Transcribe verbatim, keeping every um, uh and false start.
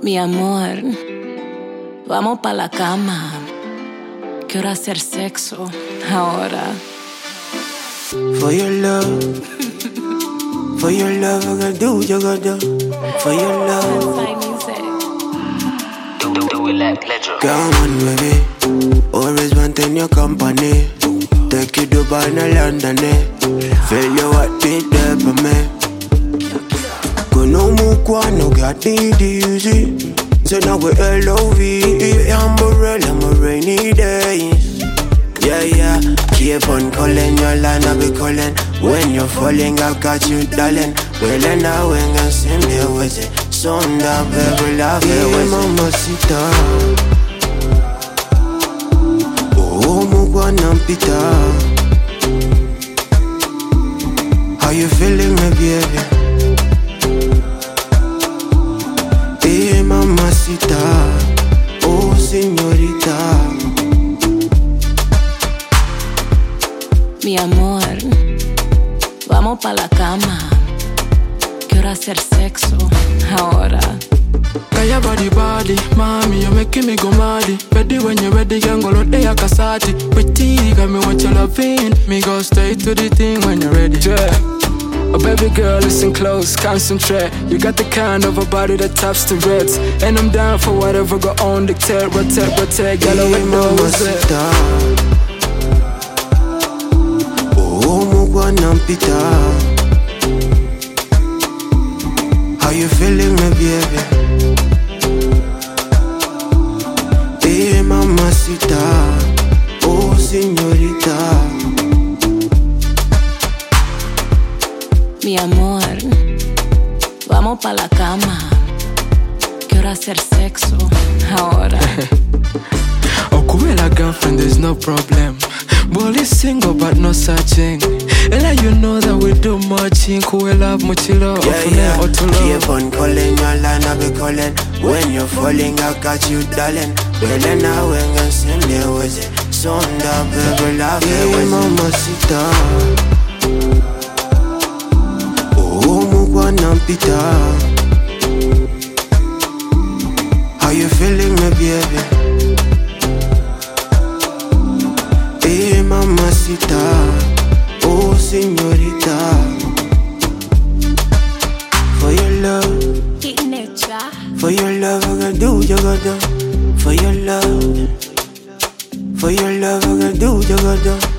Mi amor, vamos pa' la cama. Quiero hacer sexo ahora. For your love, for your love, I gotta do, you gotta do. For your love, Do, do, do it like pleasure. come on, baby. Always wanting your company. Take you to Dubai and London, eh? Feel your heart beat there for me. Kuno mukwano got it easy. So now we L O V E, umbrella, my rainy days. Yeah, yeah, keep on calling your line, I'll be calling. When you're falling, I got you, darling. Well, and I went and sing there with it. Sonda, baby, love it with mamacita. Oh, mugwana pita. How you feeling, my baby? Hey, mamacita. Oh, señorita. Mi amor, vamos pa' la cama. Quiero hacer sexo ahora. Got your body, body, mommy, you're making me go maddy. Ready when you're ready, young girl, they are kasati. Pretty, got me what you're loving. Me go straight to the thing when you're ready. Yeah. Oh baby girl, listen close, concentrate. You got the kind of a body that taps the reds. And I'm down for whatever, go on, dictate, rotate, rotate. Girl, I Hey, know what's it. mamacita. Oh, mugwana pita. How you feeling, my baby? Hey, mamacita. Oh, señorita. Mi amor, vamos pa' la cama. Quiero hacer sexo ahora. Okuela girlfriend, there's no problem. Bully single but no searching. And like you know that we do much in Kuela Muchilo. Yeah, yeah. Keep on calling your line, I'll be calling. When you're falling, I got you, darling. Well, and I went and sing there with it. Sonda, baby, love it with mamacita. Oh, mugwana pita. How you feeling, my baby? Hey, mamacita. Oh, señorita. For your love, for your love, I gotta do, you gotta do. For your love, for your love, I gotta do, you gotta do.